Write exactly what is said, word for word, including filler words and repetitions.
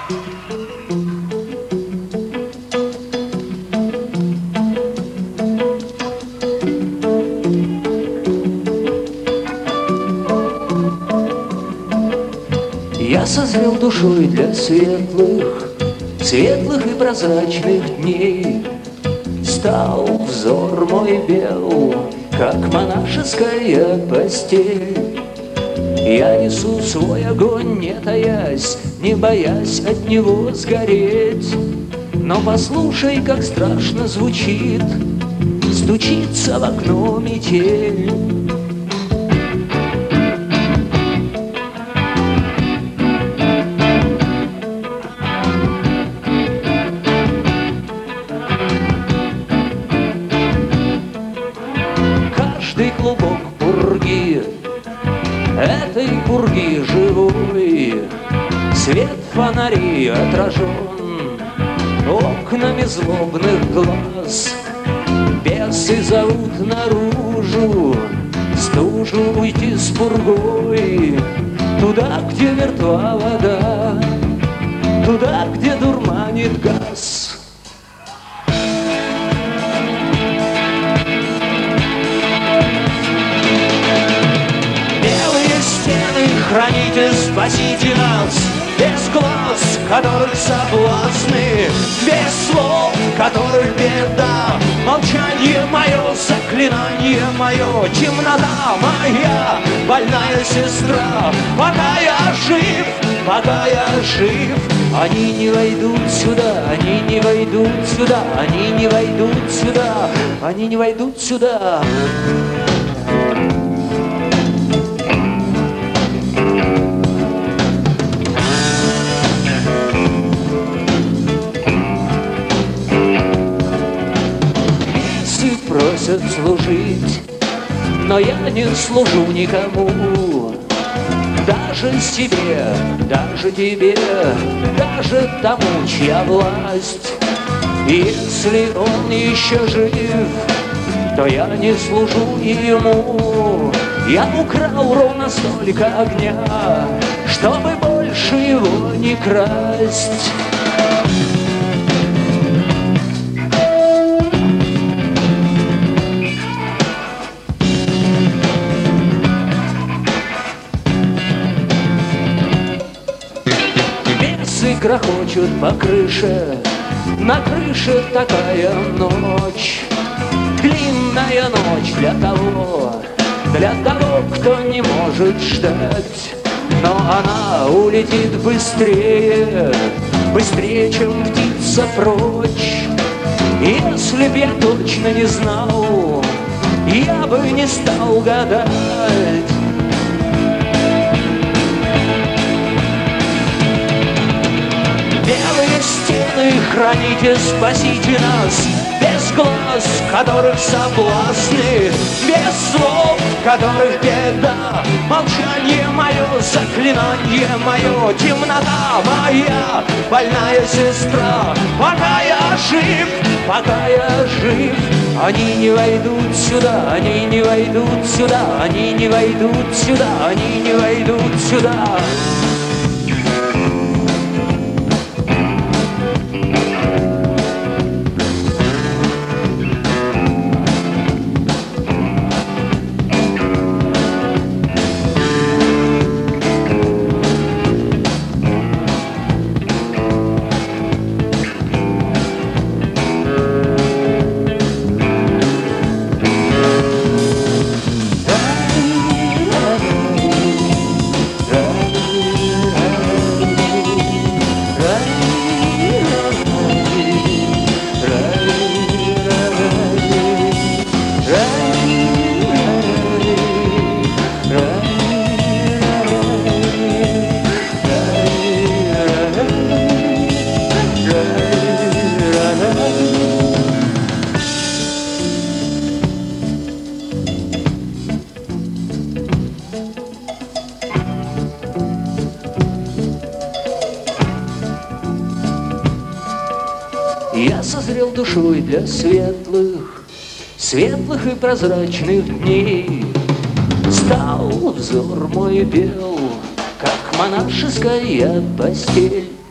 Я созрел душой для светлых, светлых и прозрачных дней. Стал взор мой бел, как монашеская постель. Я несу свой огонь, не таясь, не боясь от него сгореть. Но послушай, как страшно звучит, стучится в окно метель. Каждый клубок пурги, этой пурги живой, свет фонарей отражен окнами злобных глаз. Бесы зовут наружу, стужу уйти с пургой, туда, где мертва вода, туда, где дурманит газ. Храните, спасите нас, без глаз, которых соблазны, без слов, которых беда. Молчание мое, заклинание мое, темнота моя, больная сестра. Пока я жив, пока я жив, они не войдут сюда, они не войдут сюда, они не войдут сюда, они не войдут сюда. Просят служить, но я не служу никому. Даже себе, даже тебе, даже тому, чья власть. И если он еще жив, то я не служу ему. Я украл ровно столько огня, чтобы больше его не красть. Грохочут по крыше, на крыше такая ночь. Длинная ночь для того, для того, кто не может ждать. Но она улетит быстрее, быстрее, чем птица прочь. Если б я точно не знал, я бы не стал гадать. Храните, спасите нас, без глаз, которых соблазны, без слов, которых беда. Молчание мое, заклинание мое, темнота моя, больная сестра. Пока я жив, пока я жив, они не войдут сюда, они не войдут сюда, они не войдут сюда, они не войдут сюда. Я созрел душой для светлых, светлых и прозрачных дней. Стал взор мой бел, как монашеская постель.